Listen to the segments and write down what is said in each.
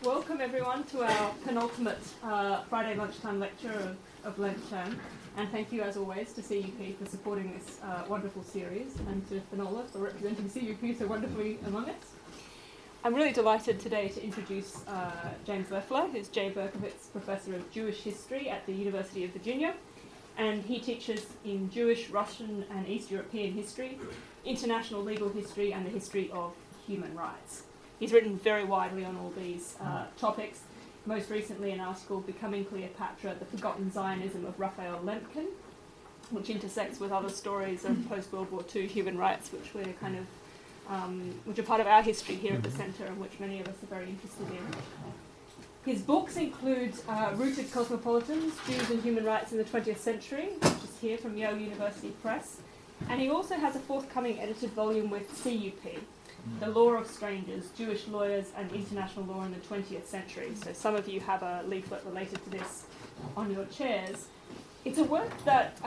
Welcome everyone to our penultimate Friday lunchtime lecture of Lent term, and thank you as always to CUP for supporting this wonderful series, and to Finola for representing CUP so wonderfully among us. I'm really delighted today to introduce James Leffler, who's J. Berkowitz Professor of Jewish History at the University of Virginia, and he teaches in Jewish, Russian and East European history, international legal history and the history of human rights. He's written very widely on all these topics, most recently an article, Becoming Cleopatra, the Forgotten Zionism of Raphael Lemkin, which intersects with other stories of post-World War II human rights, which we're which are part of our history here at the Centre and which many of us are very interested in. His books include Rooted Cosmopolitans, Jews and Human Rights in the 20th Century, which is here from Yale University Press, and he also has a forthcoming edited volume with CUP, The Law of Strangers, Jewish Lawyers and International Law in the 20th Century. So some of you have a leaflet related to this on your chairs. It's a work that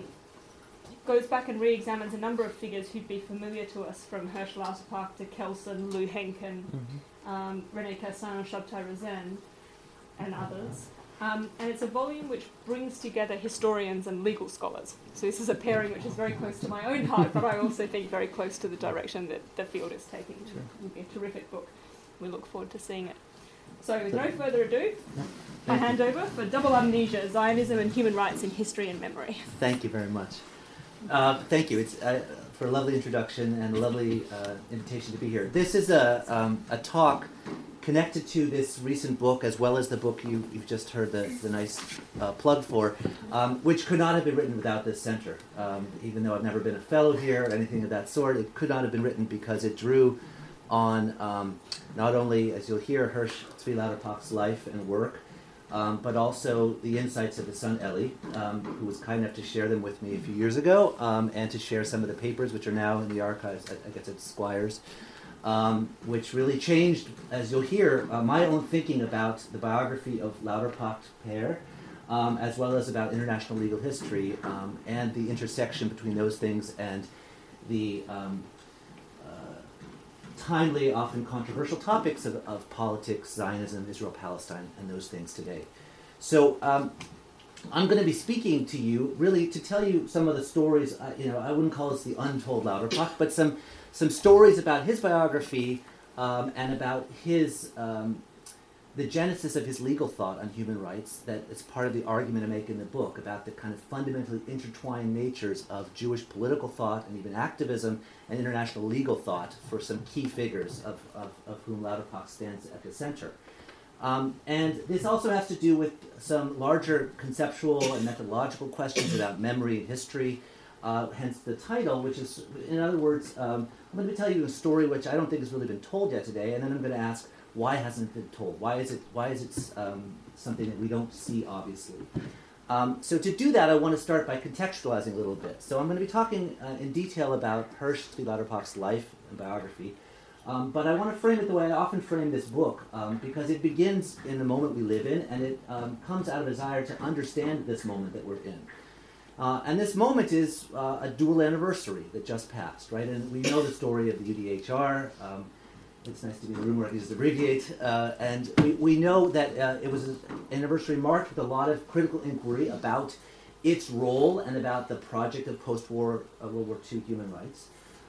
goes back and re-examines a number of figures who'd be familiar to us, from Herschel Lauterpacht to Kelsen, Lou Henkin, René Cassin, Shabtai Rosen, and others. And it's a volume which brings together historians and legal scholars. So this is a pairing which is very close to my own heart, but I also think very close to the direction that the field is taking. It will be a terrific book. We look forward to seeing it. So with no further ado, I hand over for Double Amnesia, Zionism and Human Rights in History and Memory. Thank you very much. Thank you. It's for a lovely introduction and a lovely invitation to be here. This is a talk connected to this recent book, as well as the book you've just heard the nice plug for, which could not have been written without this center. Even though I've never been a fellow here or anything of that sort, it could not have been written because it drew on not only, as you'll hear, Hirsch Tzvi Lauterpacht's life and work, but also the insights of his son Eli, who was kind enough to share them with me a few years ago, and to share some of the papers which are now in the archives, I guess at Squires, which really changed, as you'll hear, my own thinking about the biography of Lauterpacht Père, as well as about international legal history, and the intersection between those things and the timely, often controversial topics of politics, Zionism, Israel-Palestine, and those things today. So I'm going to be speaking to you, really, to tell you some of the stories. I wouldn't call this the untold Lauterpacht, but some stories about his biography and about his the genesis of his legal thought on human rights that is part of the argument I make in the book about the kind of fundamentally intertwined natures of Jewish political thought and even activism and international legal thought for some key figures of whom Lauterpacht stands at the center. And this also has to do with some larger conceptual and methodological questions about memory and history, hence the title, which is, in other words, I'm going to tell you a story which I don't think has really been told yet today, and then I'm going to ask, why hasn't it been told? Why is it something that we don't see, obviously? So to do that, I want to start by contextualizing a little bit. So I'm going to be talking in detail about Hirsch Tzvi Lauterpacht's life and biography, but I want to frame it the way I often frame this book, because it begins in the moment we live in, and it comes out of a desire to understand this moment that we're in. And this moment is a dual anniversary that just passed, right? And we know the story of the UDHR. It's nice to be in a room where I can just abbreviate. And we know that it was an anniversary marked with a lot of critical inquiry about its role and about the project of post-war World War II human rights.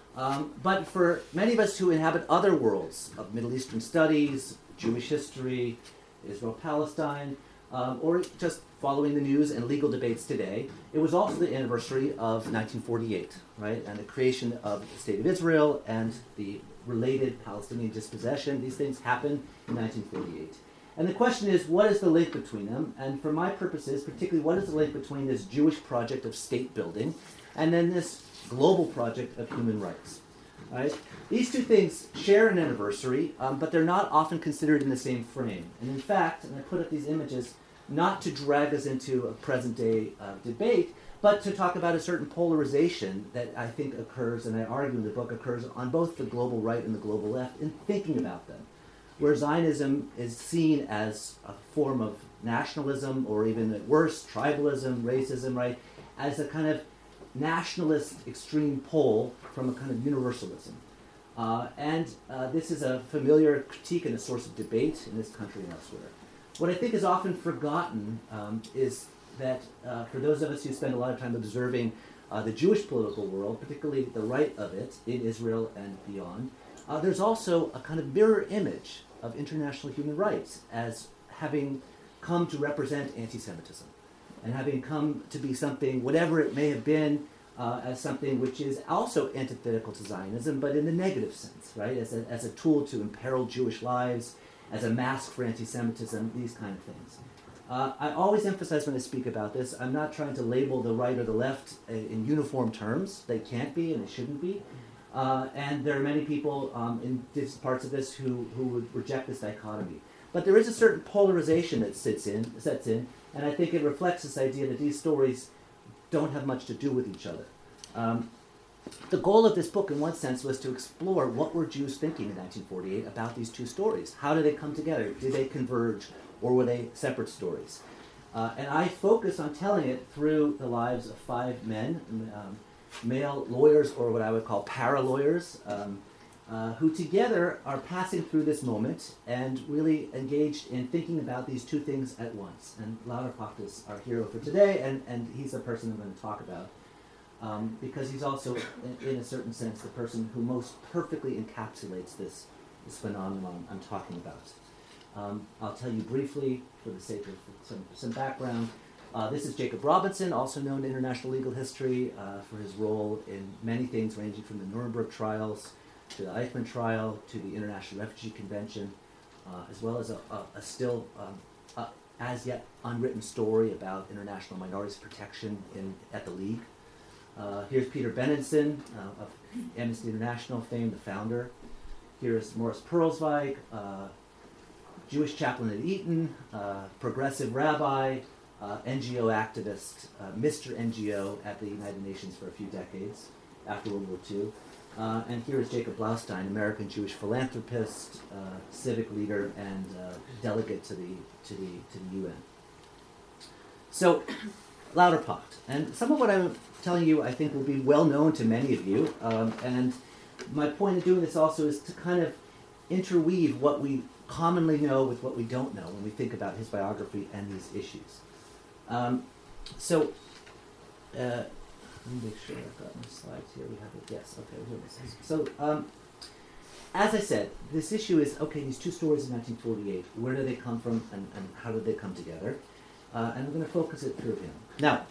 But for many of us who inhabit other worlds of Middle Eastern studies, Jewish history, Israel-Palestine, or just following the news and legal debates today, it was also the anniversary of 1948, right? And the creation of the State of Israel and the related Palestinian dispossession. These things happened in 1948. And the question is, what is the link between them? And for my purposes, particularly, what is the link between this Jewish project of state building and then this global project of human rights? Right? These two things share an anniversary, but they're not often considered in the same frame. And in fact, and I put up these images not to drag us into a present-day debate, but to talk about a certain polarization that I think occurs, and I argue in the book, occurs on both the global right and the global left in thinking about them, where Zionism is seen as a form of nationalism, or even at worst, tribalism, racism, right, as a kind of nationalist extreme pole from a kind of universalism. This is a familiar critique and a source of debate in this country and elsewhere. What I think is often forgotten is that for those of us who spend a lot of time observing the Jewish political world, particularly the right of it in Israel and beyond, there's also a kind of mirror image of international human rights as having come to represent anti-Semitism and having come to be something, whatever it may have been, as something which is also antithetical to Zionism, but in the negative sense, right? As a tool to imperil Jewish lives, as a mask for anti-Semitism, these kind of things. I always emphasize when I speak about this, I'm not trying to label the right or the left in uniform terms. They can't be and they shouldn't be. And there are many people in parts of this who would reject this dichotomy. But there is a certain polarization that sets in, and I think it reflects this idea that these stories don't have much to do with each other. The goal of this book, in one sense, was to explore what were Jews thinking in 1948 about these two stories. How did they come together? Did they converge, or were they separate stories? And I focus on telling it through the lives of 5 men, male lawyers, or what I would call para-lawyers, who together are passing through this moment and really engaged in thinking about these two things at once. And Lauterpacht is our hero for today, and he's the person I'm going to talk about, because he's also, in a certain sense, the person who most perfectly encapsulates this phenomenon I'm talking about. I'll tell you briefly, for the sake of some background. This is Jacob Robinson, also known in international legal history for his role in many things ranging from the Nuremberg trials to the Eichmann trial to the International Refugee Convention, as well as a still as yet unwritten story about international minorities protection at the League. Here's Peter Benenson of Amnesty International fame, the founder. Here's Morris Perlzweig, Jewish chaplain at Eton, progressive rabbi, NGO activist, Mr. NGO at the United Nations for a few decades after World War II. And here is Jacob Blaustein, American Jewish philanthropist, civic leader, and delegate to the UN. So, Lauterpacht. And some of what I'm telling you, I think, will be well known to many of you. And my point of doing this also is to kind of interweave what we commonly know with what we don't know when we think about his biography and these issues. Let me make sure I've got my slides here. We have it. Yes, okay. Here it is. So, as I said, this issue is, okay, these two stories in 1948, where do they come from and how did they come together? And we're going to focus it through him. Now,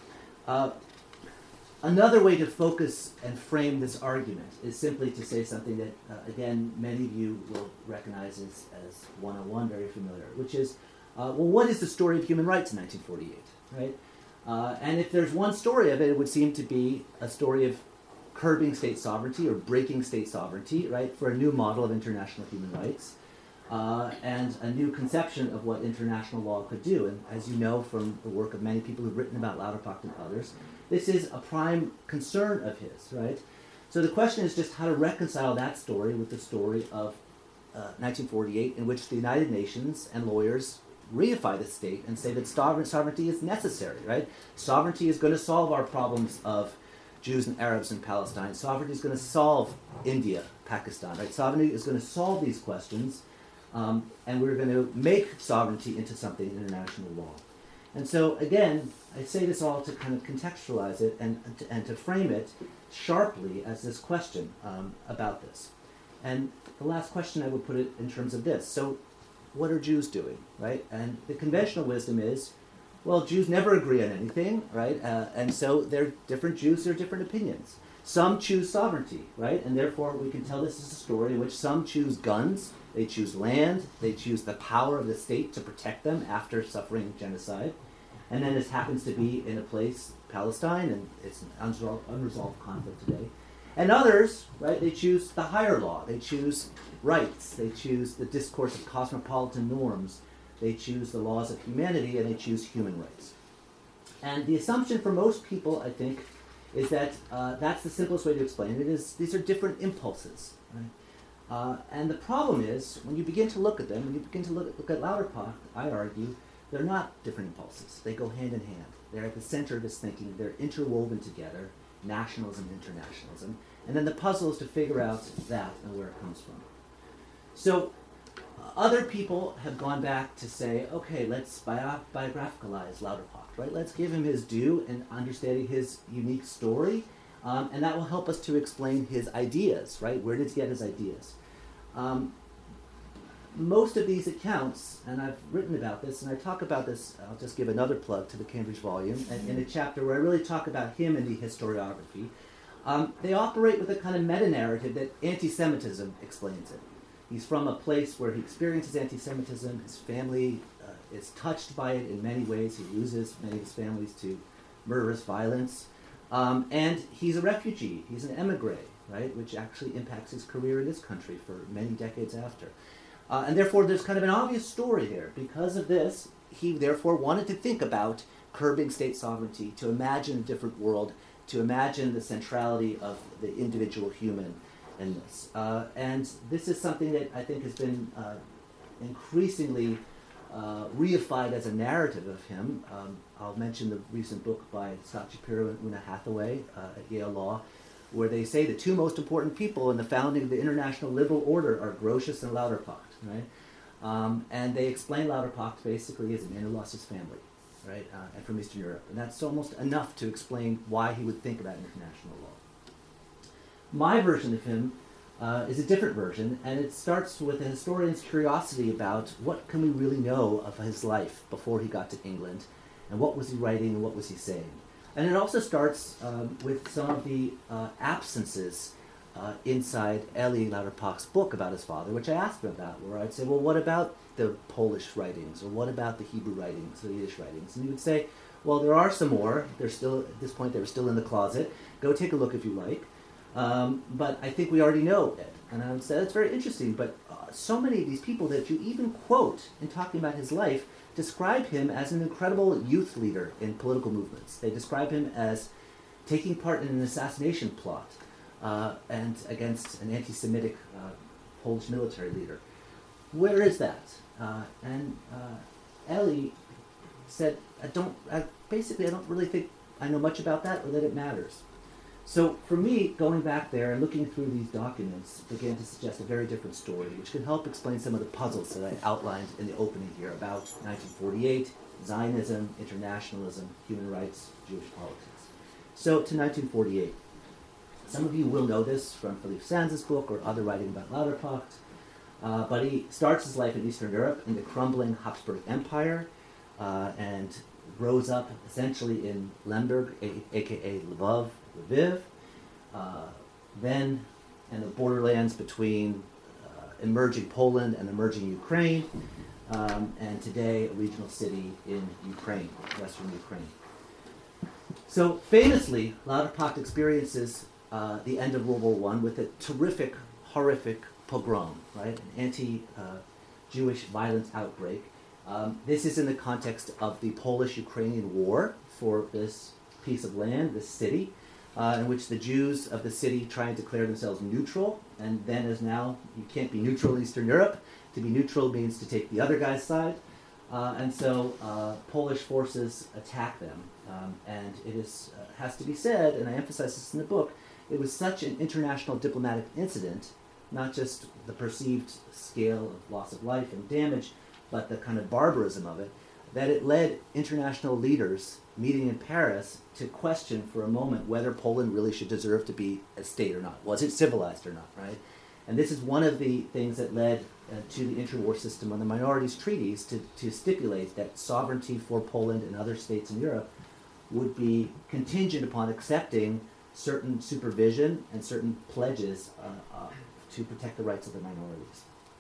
another way to focus and frame this argument is simply to say something that, again, many of you will recognize as 101, very familiar, which is, well, what is the story of human rights in 1948, right? And if there's one story of it, it would seem to be a story of curbing state sovereignty or breaking state sovereignty, right, for a new model of international human rights and a new conception of what international law could do. And as you know from the work of many people who've written about Lauterpacht and others, this is a prime concern of his, right? So the question is just how to reconcile that story with the story of 1948, in which the United Nations and lawyers reify the state and say that sovereignty is necessary, right? Sovereignty is going to solve our problems of Jews and Arabs in Palestine. Sovereignty is going to solve India, Pakistan, right? Sovereignty is going to solve these questions, and we're going to make sovereignty into something in international law. And so, again, I say this all to kind of contextualize it and to frame it sharply as this question about this. And the last question I would put it in terms of this. So, what are Jews doing, right? And the conventional wisdom is, well, Jews never agree on anything, right? And so they're different Jews, there are different opinions. Some choose sovereignty, right? And therefore we can tell this is a story in which some choose guns, they choose land, they choose the power of the state to protect them after suffering genocide. And then this happens to be in a place, Palestine, and it's an unresolved conflict today. And others, right, they choose the higher law. They choose rights. They choose the discourse of cosmopolitan norms. They choose the laws of humanity, and they choose human rights. And the assumption for most people, I think, is that that's the simplest way to explain it, is these are different impulses. Right? And the problem is, when you begin to look at them, when you begin to look at Lauterpacht, I argue, they're not different impulses. They go hand in hand. They're at the center of his thinking. They're interwoven together nationalism, internationalism, and then the puzzle is to figure out that and where it comes from. So other people have gone back to say, okay, let's biographicalize Lauterpacht, right? Let's give him his due in understanding his unique story, and that will help us to explain his ideas, right? Where did he get his ideas? Most of these accounts, and I've written about this, and I talk about this, I'll just give another plug to the Cambridge volume, and in a chapter where I really talk about him and the historiography, they operate with a kind of meta-narrative that anti-Semitism explains it. He's from a place where he experiences anti-Semitism, his family is touched by it in many ways, he loses many of his families to murderous violence, and he's a refugee, he's an emigre, right, which actually impacts his career in this country for many decades after. And therefore, there's kind of an obvious story here. Because of this, he therefore wanted to think about curbing state sovereignty, to imagine a different world, to imagine the centrality of the individual human in this. And this is something that I think has been increasingly reified as a narrative of him. I'll mention the recent book by Scott Shapiro and Una Hathaway at Yale Law, where they say the two most important people in the founding of the International Liberal Order are Grotius and Lauterpacht, right? And they explain Lauterpacht basically as a man who lost his family, right, and from Eastern Europe. And that's almost enough to explain why he would think about international law. My version of him is a different version, and it starts with a historian's curiosity about what can we really know of his life before he got to England, and what was he writing and what was he saying. And it also starts with some of the absences inside Elie Lauterpacht's book about his father, which I asked him about, where I'd say, well, what about the Polish writings, or what about the Hebrew writings, the Yiddish writings? And he would say, well, there are some more. They're still, at this point, they were still in the closet. Go take a look if you like. But I think we already know it. And I would say, that's very interesting, but so many of these people that you even quote in talking about his life describe him as an incredible youth leader in political movements. They describe him as taking part in an assassination plot and against an anti-Semitic Polish military leader. Where is that? And Elie said, I don't really think I know much about that or that it matters. So for me, going back there and looking through these documents began to suggest a very different story, which could help explain some of the puzzles that I outlined in the opening here about 1948, Zionism, internationalism, human rights, Jewish politics. So to 1948. Some of you will know this from Philippe Sands' book or other writing about Lauterpacht, but he starts his life in Eastern Europe in the crumbling Habsburg Empire and grows up essentially in Lemberg, aka Lviv, then in the borderlands between emerging Poland and emerging Ukraine, and today a regional city in Ukraine, western Ukraine. So famously, Lauterpacht experiences the end of World War I with a terrific, horrific pogrom, right? An anti-Jewish violent outbreak. This is in the context of the Polish-Ukrainian War for this piece of land, this city, in which the Jews of the city try and declare themselves neutral, and then as now, you can't be neutral in Eastern Europe. To be neutral means to take the other guy's side, and so Polish forces attack them, and it has to be said, and I emphasize this in the book, it was such an international diplomatic incident, not just the perceived scale of loss of life and damage, but the kind of barbarism of it, that it led international leaders meeting in Paris to question for a moment whether Poland really should deserve to be a state or not. Was it civilized or not, right? And this is one of the things that led to the interwar system on the minorities treaties to stipulate that sovereignty for Poland and other states in Europe would be contingent upon accepting certain supervision and certain pledges to protect the rights of the minorities.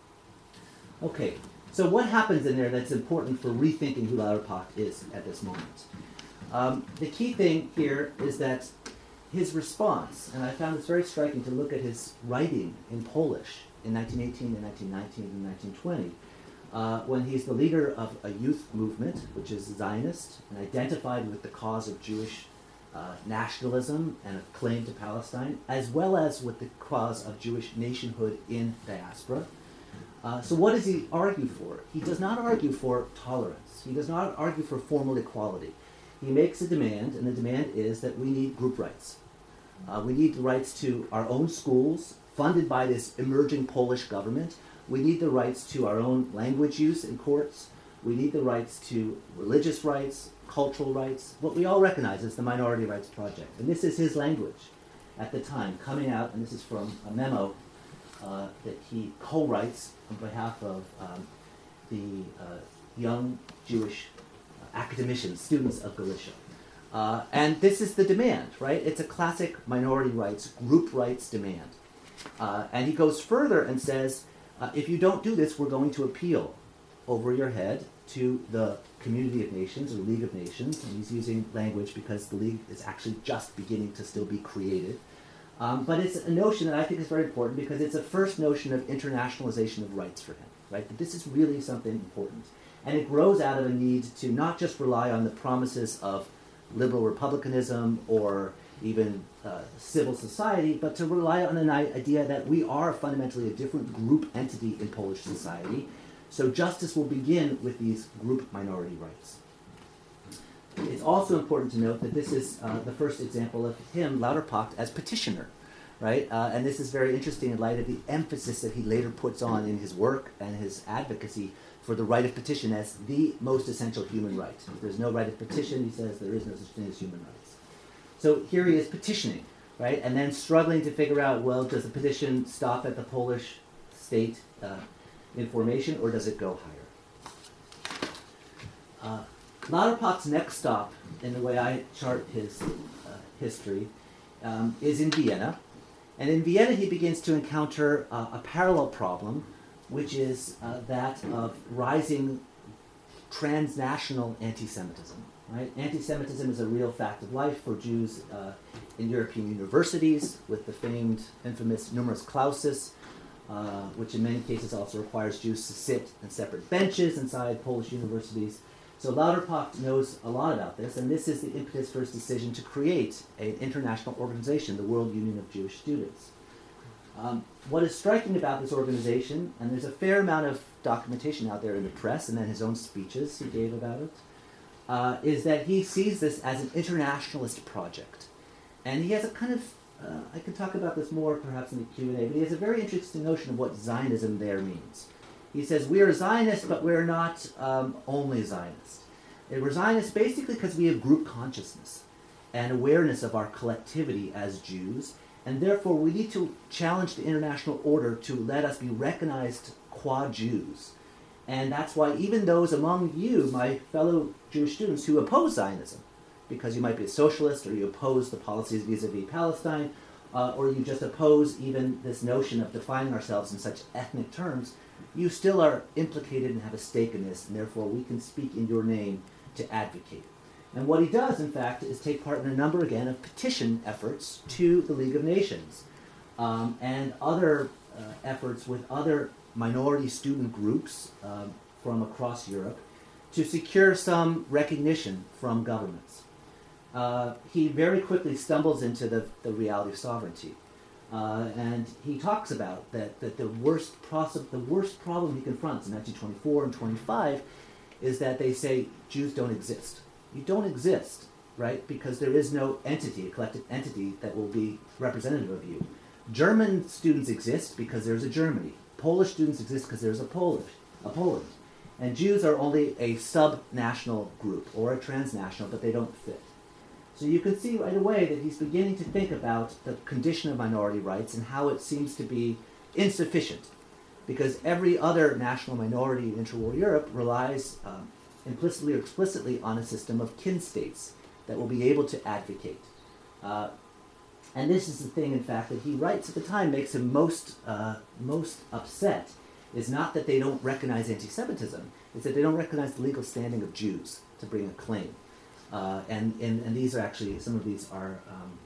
Okay, so what happens in there that's important for rethinking who Lauterpacht is at this moment? The key thing here is that his response, and I found this very striking to look at his writing in Polish in 1918 and 1919 and 1920, when he's the leader of a youth movement, which is Zionist, and identified with the cause of Jewish nationalism and a claim to Palestine, as well as with the cause of Jewish nationhood in diaspora. So what does he argue for? He does not argue for tolerance. He does not argue for formal equality. He makes a demand, and the demand is that we need group rights. We need the rights to our own schools, funded by this emerging Polish government. We need the rights to our own language use in courts. We need the rights to religious rights, cultural rights, what we all recognize as the Minority Rights Project. And this is his language at the time, coming out, and this is from a memo that he co-writes on behalf of the young Jewish academicians, students of Galicia. And this is the demand, right? It's a classic minority rights, group rights demand. And he goes further and says, if you don't do this, we're going to appeal over your head to the Community of Nations or League of Nations. And he's using language because the League is actually just beginning to still be created. But it's a notion that I think is very important because it's a first notion of internationalization of rights for him, right? That this is really something important. And it grows out of a need to not just rely on the promises of liberal republicanism or even civil society, but to rely on an idea that we are fundamentally a different group entity in Polish society. So justice will begin with these group minority rights. It's also important to note that this is the first example of him, Lauterpacht, as petitioner, right? And this is very interesting in light of the emphasis that he later puts on in his work and his advocacy for the right of petition as the most essential human right. If there's no right of petition, he says, there is no such thing as human rights. So here he is petitioning, right? And then struggling to figure out, well, does the petition stop at the Polish state in formation, or does it go higher? Lauterpacht's next stop, in the way I chart his history, is in Vienna. And in Vienna, he begins to encounter a parallel problem, which is that of rising transnational anti-Semitism. Right? Anti-Semitism is a real fact of life for Jews in European universities, with the famed, infamous numerus clausus, which in many cases also requires Jews to sit in separate benches inside Polish universities. So Lauterpacht knows a lot about this, and this is the impetus for his decision to create an international organization, the World Union of Jewish Students. What is striking about this organization, and there's a fair amount of documentation out there in the press and then his own speeches he gave about it, is that he sees this as an internationalist project. And he has a kind of, I can talk about this more perhaps in the Q&A, but he has a very interesting notion of what Zionism there means. He says, we are Zionists, but we're not only Zionists. We're Zionists basically because we have group consciousness and awareness of our collectivity as Jews, and therefore we need to challenge the international order to let us be recognized qua Jews. And that's why even those among you, my fellow Jewish students, who oppose Zionism, because you might be a socialist or you oppose the policies vis-a-vis Palestine, or you just oppose even this notion of defining ourselves in such ethnic terms, you still are implicated and have a stake in this, and therefore we can speak in your name to advocate. And what he does, in fact, is take part in a number, again, of petition efforts to the League of Nations and other efforts with other minority student groups from across Europe to secure some recognition from governments. He very quickly stumbles into the reality of sovereignty. And he talks about that the worst problem he confronts in 1924 and 25 is that they say Jews don't exist. You don't exist, right? Because there is no entity, a collective entity that will be representative of you. German students exist because there's a Germany. Polish students exist because there's a Poland. And Jews are only a sub-national group or a transnational, but they don't fit. So you can see right away that he's beginning to think about the condition of minority rights and how it seems to be insufficient, because every other national minority in interwar Europe relies implicitly or explicitly on a system of kin states that will be able to advocate. And this is the thing, in fact, that he writes at the time makes him most upset, is not that they don't recognize anti-Semitism, it's that they don't recognize the legal standing of Jews to bring a claim. And these are actually, some of these are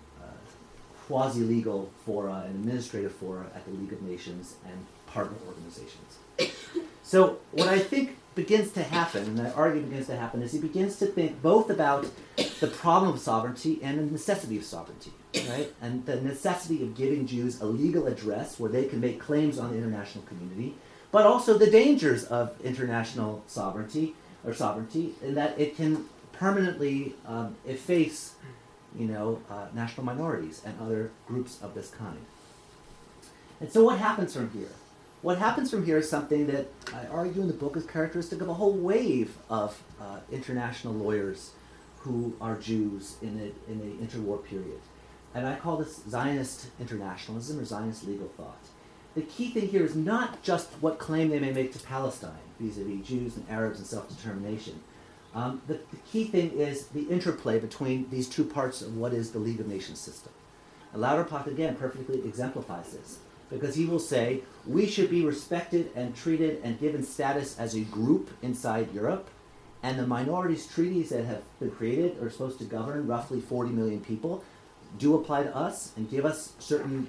quasi-legal fora and administrative fora at the League of Nations and partner organizations. So what I think begins to happen, and I argue begins to happen, is he begins to think both about the problem of sovereignty and the necessity of sovereignty, right? And the necessity of giving Jews a legal address where they can make claims on the international community, but also the dangers of international sovereignty, in that it can permanently efface national minorities and other groups of this kind. And so what happens from here? What happens from here is something that I argue in the book is characteristic of a whole wave of international lawyers who are Jews in the interwar period. And I call this Zionist internationalism or Zionist legal thought. The key thing here is not just what claim they may make to Palestine vis-a-vis Jews and Arabs and self-determination. The key thing is the interplay between these two parts of what is the League of Nations system. And Lauterpacht, again, perfectly exemplifies this, because he will say, we should be respected and treated and given status as a group inside Europe, and the minorities treaties that have been created are supposed to govern roughly 40 million people, do apply to us and give us certain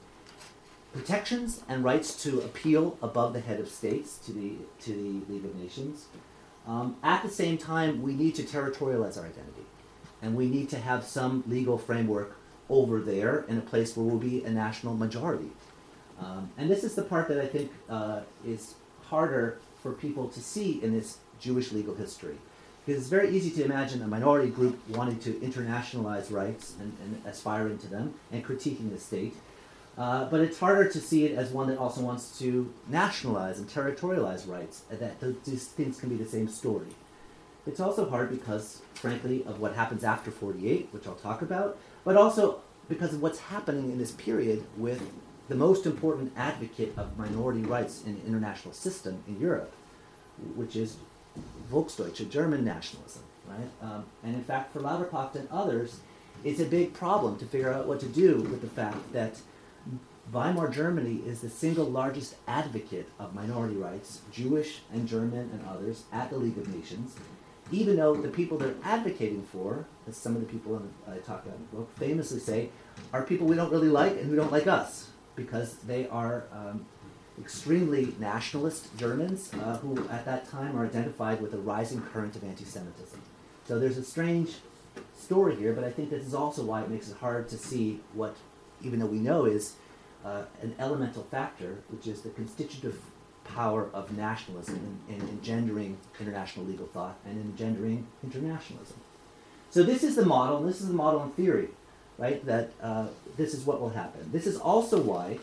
protections and rights to appeal above the head of states to the League of Nations. At the same time, we need to territorialize our identity, and we need to have some legal framework over there in a place where we'll be a national majority. And this is the part that I think is harder for people to see in this Jewish legal history. Because it's very easy to imagine a minority group wanting to internationalize rights and aspiring to them and critiquing the state. But it's harder to see it as one that also wants to nationalize and territorialize rights, that these things can be the same story. It's also hard because, frankly, of what happens after 48, which I'll talk about, but also because of what's happening in this period with the most important advocate of minority rights in the international system in Europe, which is Volksdeutsche, German nationalism, right? And in fact, for Lauterpacht and others, it's a big problem to figure out what to do with the fact that Weimar Germany is the single largest advocate of minority rights, Jewish and German and others, at the League of Nations, even though the people they're advocating for, as some of the people I talk about in the book famously say, are people we don't really like and who don't like us, because they are extremely nationalist Germans who at that time are identified with a rising current of anti-Semitism. So there's a strange story here, but I think this is also why it makes it hard to see what, even though we know is an elemental factor, which is the constitutive power of nationalism in engendering international legal thought and engendering internationalism. So this is the model, and this is the model in theory, right, that this is what will happen. This is also why,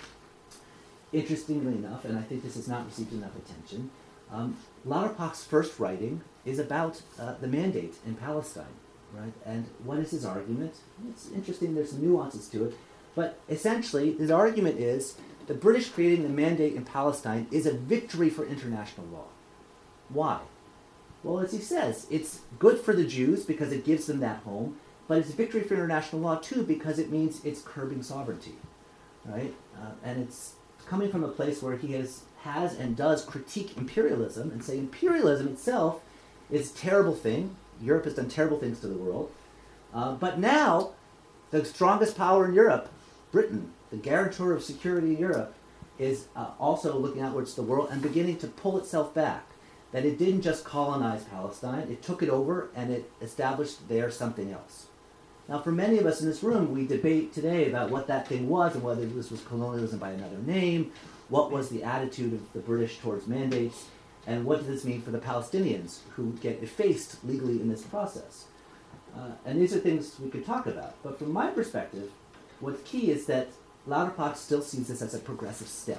interestingly enough, and I think this has not received enough attention, Lauterpacht's first writing is about the mandate in Palestine, right? And what is his argument? It's interesting, there's some nuances to it, but essentially his argument is the British creating the mandate in Palestine is a victory for international law. Why? Well, as he says, it's good for the Jews because it gives them that home, but it's a victory for international law too because it means it's curbing sovereignty, right? And it's coming from a place where he has and does critique imperialism and say imperialism itself is a terrible thing. Europe has done terrible things to the world. But now, the strongest power in Europe, Britain, the guarantor of security in Europe, is also looking outwards to the world and beginning to pull itself back. That it didn't just colonize Palestine, it took it over and it established there something else. Now, for many of us in this room, we debate today about what that thing was and whether this was colonialism by another name, what was the attitude of the British towards mandates, and what does this mean for the Palestinians who get effaced legally in this process. And these are things we could talk about. But from my perspective, what's key is that Lauterpacht still sees this as a progressive step,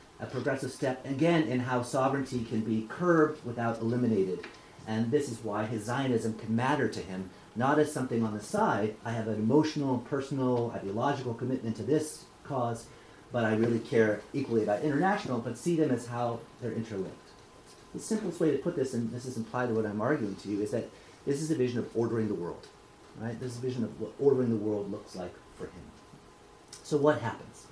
again, in how sovereignty can be curbed without eliminated. And this is why his Zionism can matter to him, not as something on the side. I have an emotional, personal, ideological commitment to this cause, but I really care equally about international, but see them as how they're interlinked. The simplest way to put this, and this is implied in what I'm arguing to you, is that this is a vision of ordering the world, right? This is a vision of what ordering the world looks like for him. So what happens?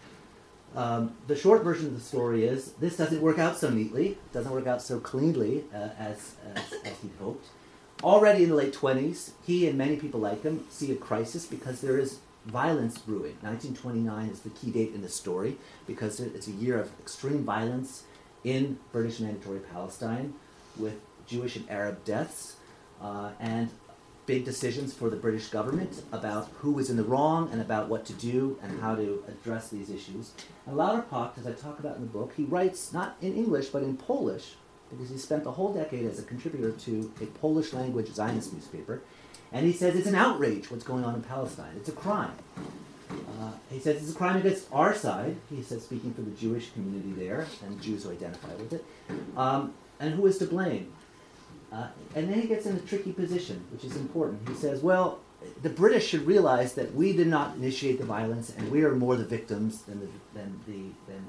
The short version of the story is this doesn't work out so neatly, doesn't work out so cleanly as he'd hoped. Already in the late 20s, he and many people like him see a crisis because there is violence brewing. 1929 is the key date in the story because it's a year of extreme violence in British Mandatory Palestine with Jewish and Arab deaths and big decisions for the British government about who was in the wrong and about what to do and how to address these issues. And Lauterpacht, as I talk about in the book, he writes not in English but in Polish because he spent the whole decade as a contributor to a Polish language Zionist newspaper. And he says it's an outrage what's going on in Palestine. It's a crime. He says it's a crime against our side. He says, speaking for the Jewish community there, and Jews who identify with it. And who is to blame? And then he gets in a tricky position, which is important. He says, well, the British should realize that we did not initiate the violence, and we are more the victims than the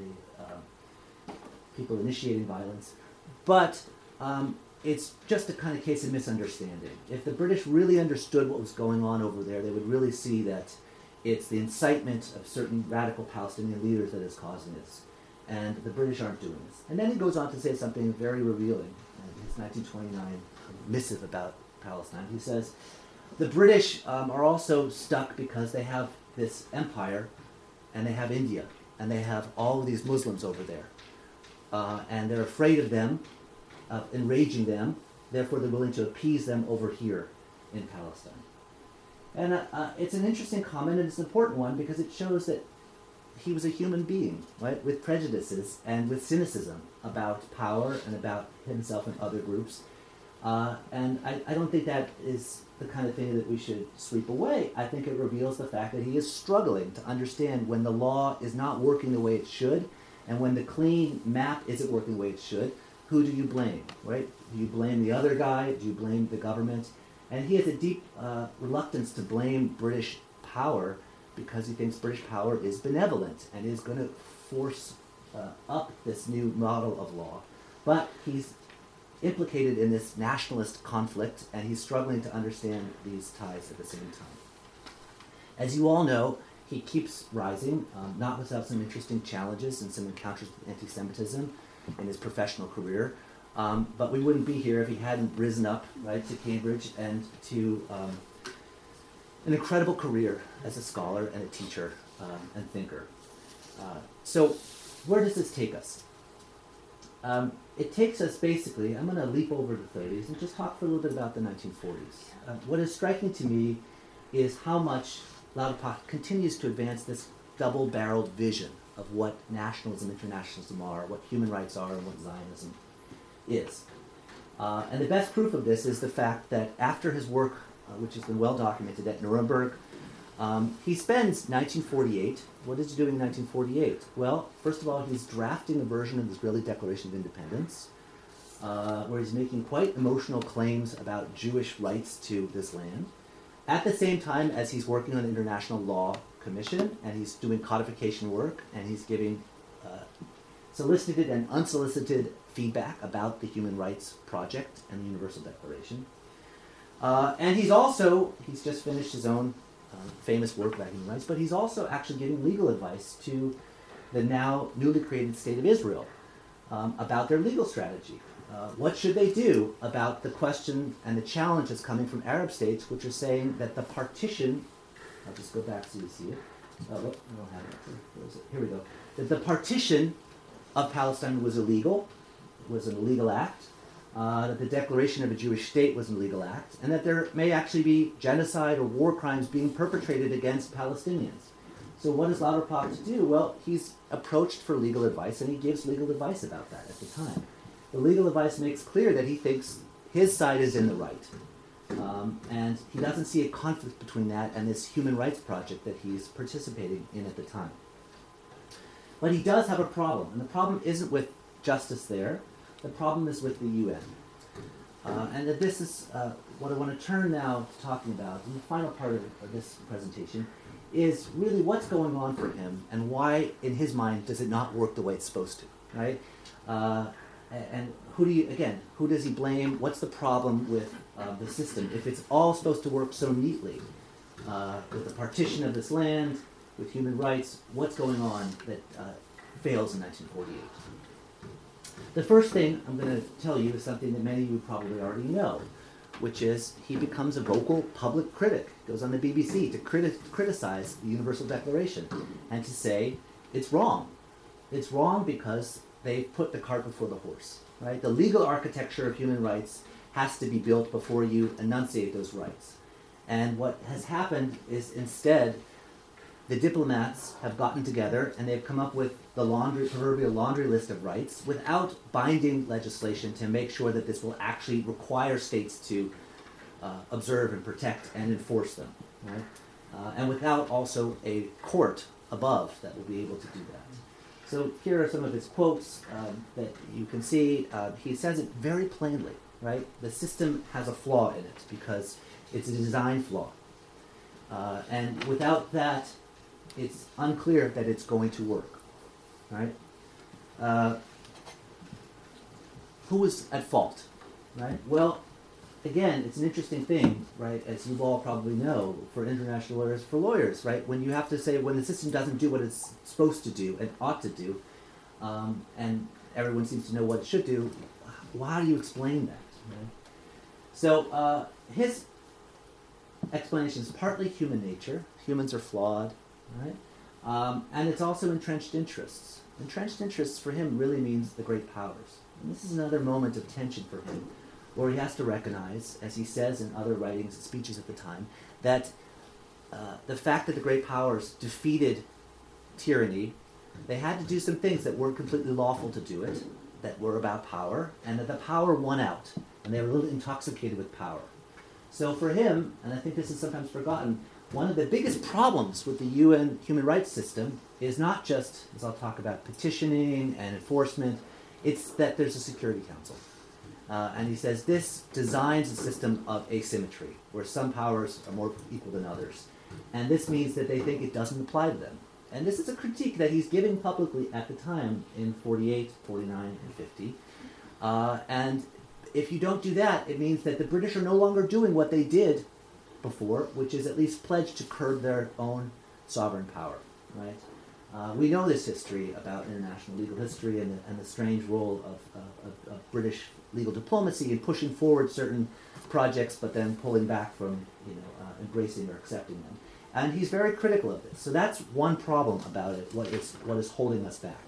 people initiating violence. But it's just a kind of case of misunderstanding. If the British really understood what was going on over there, they would really see that it's the incitement of certain radical Palestinian leaders that is causing this. And the British aren't doing this. And then he goes on to say something very revealing in his 1929 missive about Palestine. He says, the British are also stuck because they have this empire, and they have India, and they have all of these Muslims over there. And they're afraid of them, enraging them, therefore they're willing to appease them over here in Palestine. And it's an interesting comment, and it's an important one, because it shows that he was a human being, right, with prejudices and with cynicism about power and about himself and other groups. And I don't think that is the kind of thing that we should sweep away. I think it reveals the fact that he is struggling to understand when the law is not working the way it should, and when the clean map isn't working the way it should. Who do you blame, right? Do you blame the other guy? Do you blame the government? And he has a deep reluctance to blame British power because he thinks British power is benevolent and is going to force up this new model of law. But he's implicated in this nationalist conflict, and he's struggling to understand these ties at the same time. As you all know, he keeps rising, not without some interesting challenges and some encounters with anti-Semitism in his professional career. But we wouldn't be here if he hadn't risen up, right, to Cambridge and to an incredible career as a scholar and a teacher and thinker. So where does this take us? It takes us basically, I'm going to leap over the 30s and just talk for a little bit about the 1940s. What is striking to me is how much Lauterpacht continues to advance this double-barreled vision of what nationalism, internationalism are, what human rights are, and what Zionism is. And the best proof of this is the fact that after his work, which has been well documented at Nuremberg, he spends 1948. What is he doing in 1948? Well, first of all, he's drafting a version of the Israeli Declaration of Independence, where he's making quite emotional claims about Jewish rights to this land. At the same time as he's working on the International Law Commission, and he's doing codification work, and he's giving solicited and unsolicited feedback about the Human Rights Project and the Universal Declaration. And he's just finished his own famous work about human rights, but he's also actually giving legal advice to the now newly created State of Israel about their legal strategy. What should they do about the question and the challenges coming from Arab states, which are saying that the partition, I'll just go back so you see it. I don't have it. Where is it? Here we go. That the partition of Palestine was illegal, was an illegal act, that the declaration of a Jewish state was an illegal act, and that there may actually be genocide or war crimes being perpetrated against Palestinians. So what does Lauterpacht do? Well, he's approached for legal advice, and he gives legal advice about that at the time. The legal advice makes clear that he thinks his side is in the right, and he doesn't see a conflict between that and this human rights project that he's participating in at the time. But he does have a problem, and the problem isn't with justice there. The problem is with the UN. And this is what I want to turn now to talking about in the final part of this presentation, is really what's going on for him and why, in his mind, does it not work the way it's supposed to, right? And who does he blame? What's the problem with the system? If it's all supposed to work so neatly, with the partition of this land, with human rights, what's going on that fails in 1948? The first thing I'm going to tell you is something that many of you probably already know, which is he becomes a vocal public critic, goes on the BBC to criticize the Universal Declaration and to say it's wrong. It's wrong because they put the cart before the horse, right? The legal architecture of human rights has to be built before you enunciate those rights. And what has happened is instead the diplomats have gotten together and they've come up with the proverbial laundry list of rights without binding legislation to make sure that this will actually require states to observe and protect and enforce them, right? And without also a court above that will be able to do that. So here are some of his quotes that you can see. He says it very plainly, right? The system has a flaw in it because it's a design flaw. And without that, it's unclear that it's going to work, right? Who is at fault, right? Well, again, it's an interesting thing, right, as you all probably know, for international lawyers, for lawyers, right? When you have to say when the system doesn't do what it's supposed to do and ought to do, and everyone seems to know what it should do, well, how do you explain that, right? So his explanation is partly human nature. Humans are flawed, right? And it's also entrenched interests. Entrenched interests for him really means the great powers. And this is another moment of tension for him, where he has to recognize, as he says in other writings and speeches at the time, that the fact that the great powers defeated tyranny, they had to do some things that weren't completely lawful to do it, that were about power, and that the power won out, and they were a little intoxicated with power. So for him, and I think this is sometimes forgotten, one of the biggest problems with the UN human rights system is not just, as I'll talk about, petitioning and enforcement, it's that there's a Security Council. And he says this designs a system of asymmetry, where some powers are more equal than others. And this means that they think it doesn't apply to them. And this is a critique that he's giving publicly at the time in 48, 49, and 50. And if you don't do that, it means that the British are no longer doing what they did before, which is at least pledge to curb their own sovereign power, right? We know this history about international legal history and the strange role of British legal diplomacy in pushing forward certain projects, but then pulling back from embracing or accepting them. And he's very critical of this. So that's one problem about it, what is holding us back.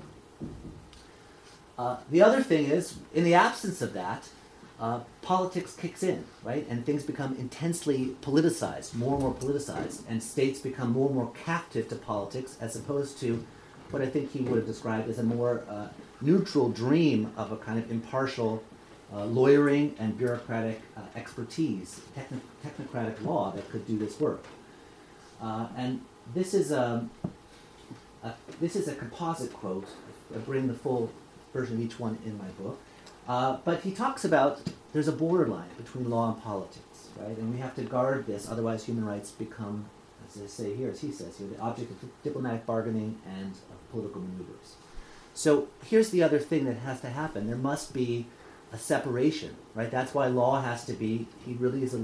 The other thing is, in the absence of that, politics kicks in, right? And things become intensely politicized, more and more politicized, and states become more and more captive to politics, as opposed to what I think he would have described as a more neutral dream of a kind of impartial lawyering and bureaucratic expertise, technocratic law that could do this work. And this is a composite quote. I bring the full version of each one in my book. But he talks about there's a borderline between law and politics, right? And we have to guard this, otherwise human rights become, as I say here, as he says here, the object of diplomatic bargaining and of political maneuvers. So here's the other thing that has to happen. There must be a separation, right? That's why law has to be, he really is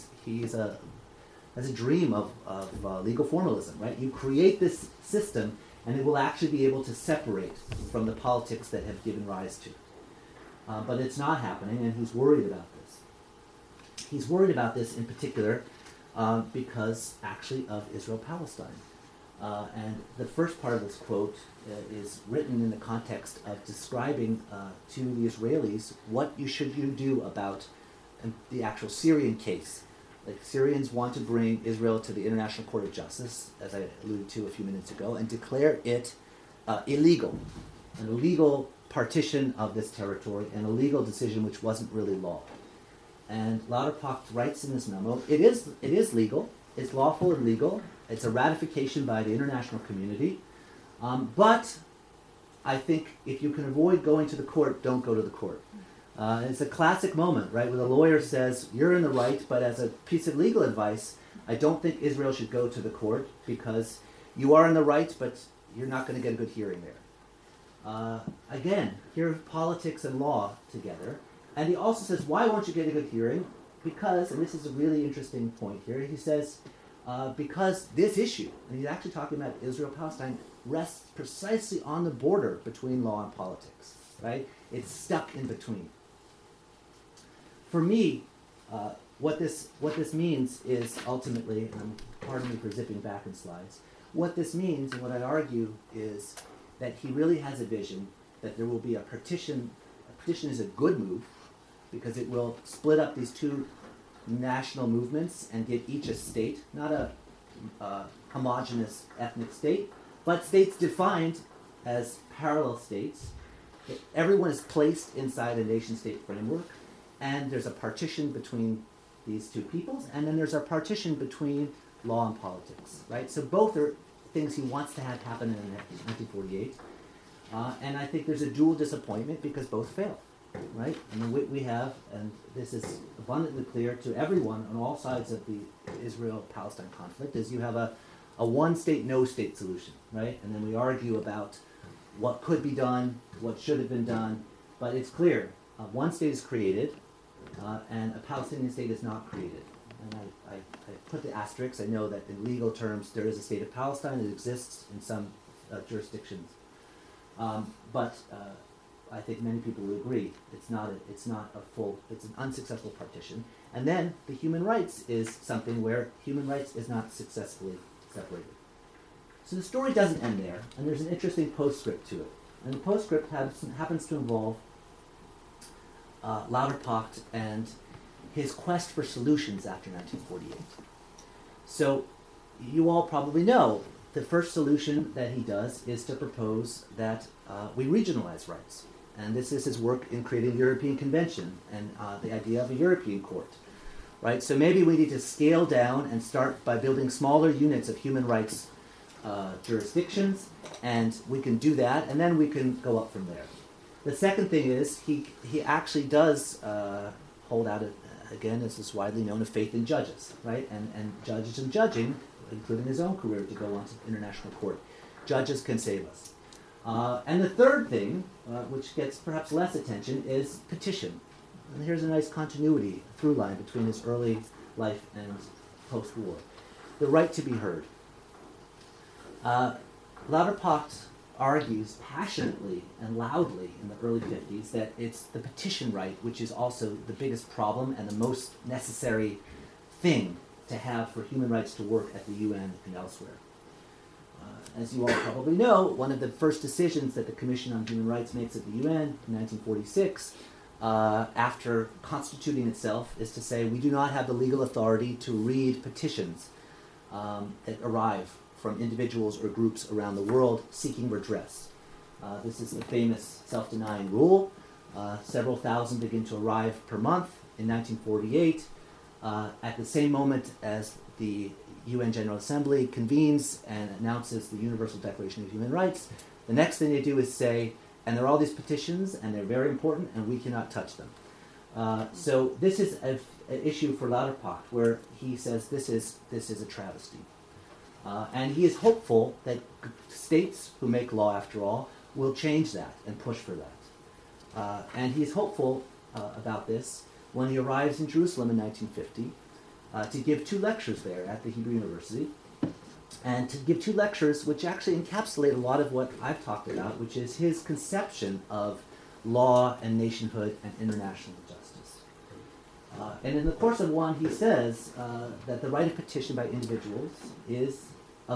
has a dream of legal formalism, right? You create this system and it will actually be able to separate from the politics that have given rise to. But it's not happening, and he's worried about this. He's worried about this in particular because, actually, of Israel-Palestine. And the first part of this quote is written in the context of describing to the Israelis what should you do about the actual Syrian case. Like, Syrians want to bring Israel to the International Court of Justice, as I alluded to a few minutes ago, and declare it illegal, an illegal partition of this territory, and a legal decision which wasn't really law. And Lauterpacht writes in this memo, it is legal, it's lawful and legal, it's a ratification by the international community, but I think if you can avoid going to the court, don't go to the court. It's a classic moment, right, where the lawyer says, you're in the right, but as a piece of legal advice, I don't think Israel should go to the court because you are in the right, but you're not going to get a good hearing there. Again, here are politics and law together. And he also says, why won't you get a good hearing? Because, and this is a really interesting point here, he says, because this issue, and he's actually talking about Israel-Palestine, rests precisely on the border between law and politics, right? It's stuck in between. For me, what this means is ultimately, and pardon me for zipping back in slides, what this means, and what I argue, is that he really has a vision that there will be a partition. A partition is a good move because it will split up these two national movements and give each a state, not a homogeneous ethnic state, but states defined as parallel states. Everyone is placed inside a nation-state framework, and there's a partition between these two peoples, and then there's a partition between law and politics, right? So both are things he wants to have happen in 1948, and I think there's a dual disappointment because both fail, right? And what we have, and this is abundantly clear to everyone on all sides of the Israel-Palestine conflict, is you have a one-state, no-state solution, right? And then we argue about what could be done, what should have been done, but it's clear, one state is created, and a Palestinian state is not created. And I put the asterisks. I know that in legal terms there is a state of Palestine. It exists in some jurisdictions, but I think many people would agree it's not a full. It's an unsuccessful partition. And then the human rights is something where human rights is not successfully separated. So the story doesn't end there, and there's an interesting postscript to it. And the postscript happens to involve Lauterpacht and his quest for solutions after 1948. So you all probably know the first solution that he does is to propose that we regionalize rights. And this is his work in creating the European Convention and the idea of a European court. Right? So maybe we need to scale down and start by building smaller units of human rights jurisdictions, and we can do that, and then we can go up from there. The second thing is he actually does hold out, again, as is widely known, a faith in judges, right? And judges and judging, including his own career to go on to international court. Judges can save us. And the third thing, which gets perhaps less attention, is petition. And here's a nice continuity, through line between his early life and post-war. The right to be heard. Lauterpacht argues passionately and loudly in the early 50s that it's the petition right which is also the biggest problem and the most necessary thing to have for human rights to work at the UN and elsewhere. As you all probably know, one of the first decisions that the Commission on Human Rights makes at the UN in 1946, after constituting itself, is to say we do not have the legal authority to read petitions that arrive from individuals or groups around the world seeking redress. This is the famous self-denying rule. Several thousand begin to arrive per month in 1948, at the same moment as the UN General Assembly convenes and announces the Universal Declaration of Human Rights. The next thing they do is say, and there are all these petitions, and they're very important, and we cannot touch them. So this is an issue for Lauterpacht, where he says this is a travesty. And he is hopeful that states who make law, after all, will change that and push for that. And he is hopeful about this when he arrives in Jerusalem in 1950 to give 2 lectures there at the Hebrew University, and to give 2 lectures which actually encapsulate a lot of what I've talked about, which is his conception of law and nationhood and international justice. And in the course of one, he says that the right of petition by individuals is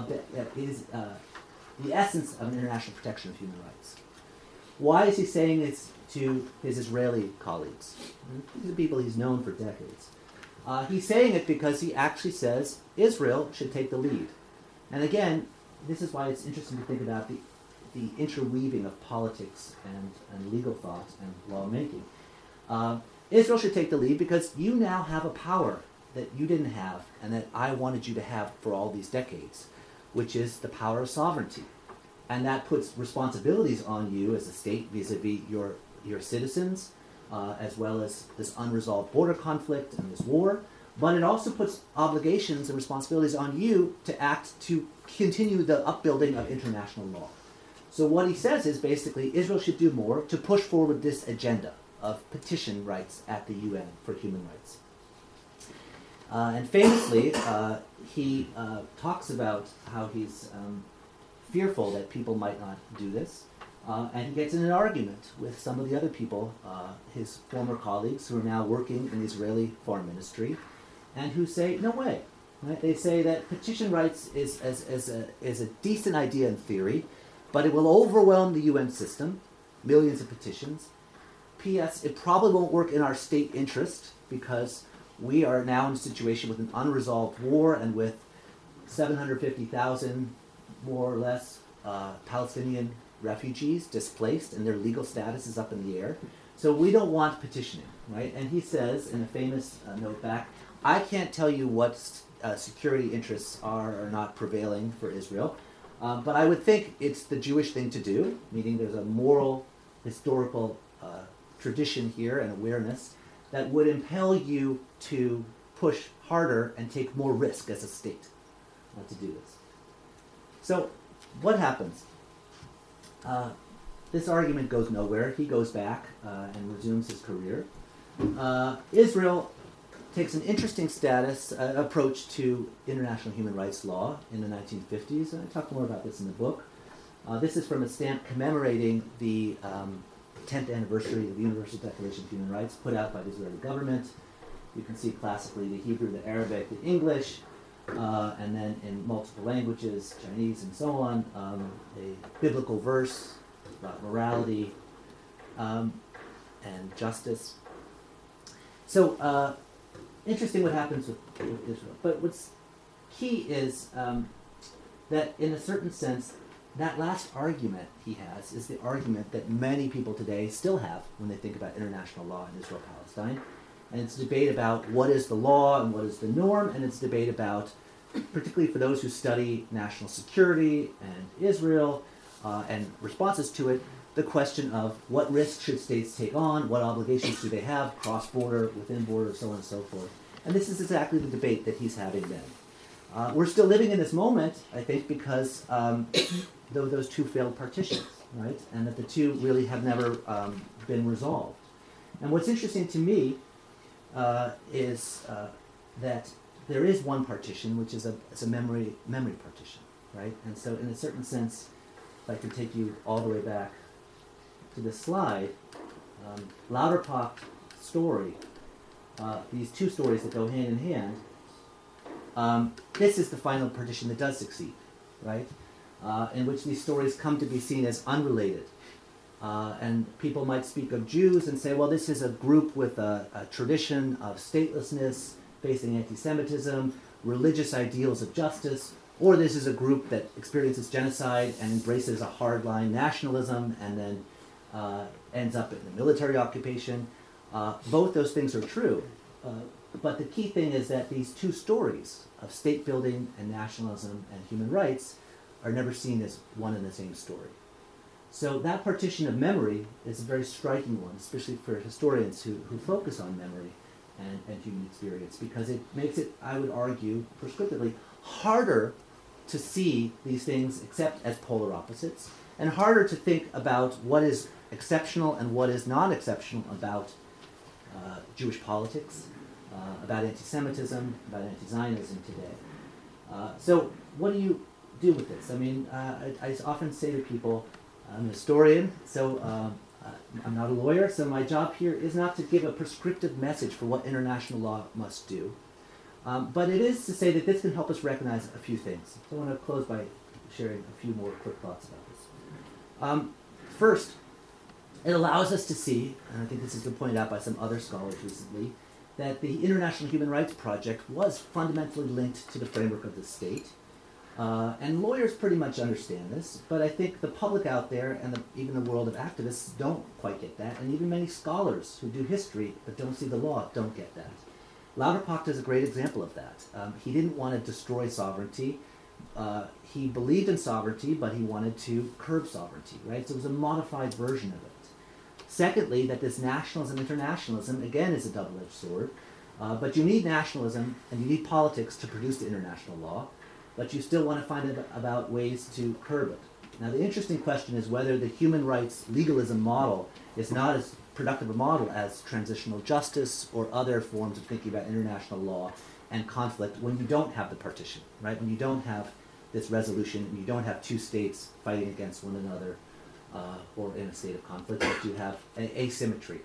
the essence of an international protection of human rights. Why is he saying this to his Israeli colleagues? These are people he's known for decades. He's saying it because he actually says Israel should take the lead. And again, this is why it's interesting to think about the interweaving of politics and legal thought and lawmaking. Israel should take the lead because you now have a power that you didn't have and that I wanted you to have for all these decades, which is the power of sovereignty. And that puts responsibilities on you as a state vis-a-vis your citizens, as well as this unresolved border conflict and this war. But it also puts obligations and responsibilities on you to act to continue the upbuilding of international law. So what he says is basically Israel should do more to push forward this agenda of petition rights at the UN for human rights. And famously, he talks about how he's fearful that people might not do this. And he gets in an argument with some of the other people, his former colleagues who are now working in the Israeli Foreign Ministry, and who say, no way. Right? They say that petition rights is a decent idea in theory, but it will overwhelm the UN system, millions of petitions. P.S. It probably won't work in our state interest because we are now in a situation with an unresolved war and with 750,000, more or less, Palestinian refugees displaced, and their legal status is up in the air. So we don't want petitioning, right? And he says, in a famous note back, I can't tell you what security interests are or not prevailing for Israel, but I would think it's the Jewish thing to do, meaning there's a moral, historical tradition here and awareness that would impel you to push harder and take more risk as a state to do this. So what happens? This argument goes nowhere. He goes back and resumes his career. Israel takes an interesting approach to international human rights law in the 1950s, and I talk more about this in the book. This is from a stamp commemorating the 10th anniversary of the Universal Declaration of Human Rights put out by the Israeli government. You can see classically the Hebrew, the Arabic, the English, and then in multiple languages, Chinese and so on, a biblical verse about morality and justice. So interesting what happens with Israel. But what's key is that in a certain sense, that last argument he has is the argument that many people today still have when they think about international law in Israel-Palestine. And it's a debate about what is the law and what is the norm, and it's a debate about, particularly for those who study national security and Israel and responses to it, the question of what risks should states take on, what obligations do they have, cross-border, within border, so on and so forth. And this is exactly the debate that he's having then. We're still living in this moment, I think, because those two failed partitions, right? And that the two really have never been resolved. And what's interesting to me is that there is one partition, which is a memory partition, right? And so in a certain sense, if I can take you all the way back to this slide, Lauterpacht's story, these two stories that go hand in hand, this is the final partition that does succeed, right? In which these stories come to be seen as unrelated. And people might speak of Jews and say, well, this is a group with a tradition of statelessness, facing anti-Semitism, religious ideals of justice, or this is a group that experiences genocide and embraces a hardline nationalism and then ends up in a military occupation. Both those things are true. But the key thing is that these two stories of state building and nationalism and human rights are never seen as one and the same story. So that partition of memory is a very striking one, especially for historians who focus on memory and human experience, because it makes it, I would argue, prescriptively, harder to see these things except as polar opposites, and harder to think about what is exceptional and what is non-exceptional about Jewish politics, about anti-Semitism, about anti-Zionism today. So what do you do with this? I mean, I often say to people, I'm a historian, so I'm not a lawyer, so my job here is not to give a prescriptive message for what international law must do. But it is to say that this can help us recognize a few things. So I want to close by sharing a few more quick thoughts about this. First, it allows us to see, and I think this has been pointed out by some other scholars recently, that the International Human Rights Project was fundamentally linked to the framework of the state. And lawyers pretty much understand this, but I think the public out there and even the world of activists don't quite get that, and even many scholars who do history but don't see the law don't get that. Lauterpacht is a great example of that. He didn't want to destroy sovereignty. He believed in sovereignty, but he wanted to curb sovereignty, right? So it was a modified version of it. Secondly, that this nationalism, internationalism, again, is a double-edged sword. But you need nationalism and you need politics to produce the international law, but you still want to find about ways to curb it. Now, the interesting question is whether the human rights legalism model is not as productive a model as transitional justice or other forms of thinking about international law and conflict when you don't have the partition, right? When you don't have this resolution and you don't have two states fighting against one another or in a state of conflict, but you have asymmetry.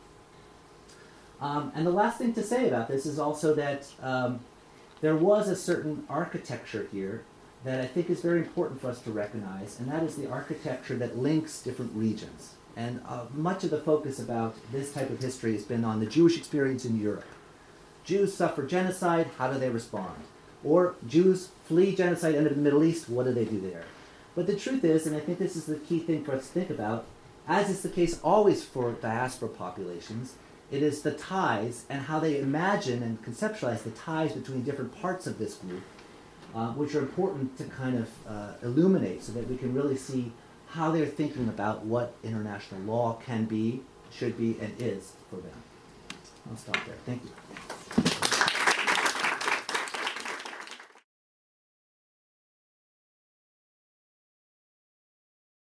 And the last thing to say about this is also that there was a certain architecture here that I think is very important for us to recognize, and that is the architecture that links different regions. And much of the focus about this type of history has been on the Jewish experience in Europe. Jews suffer genocide, how do they respond? Or Jews flee genocide into the Middle East, what do they do there? But the truth is, and I think this is the key thing for us to think about, as is the case always for diaspora populations, It is the ties and how they imagine and conceptualize the ties between different parts of this group, which are important to kind of illuminate so that we can really see how they're thinking about what international law can be, should be, and is for them. I'll stop there. Thank you.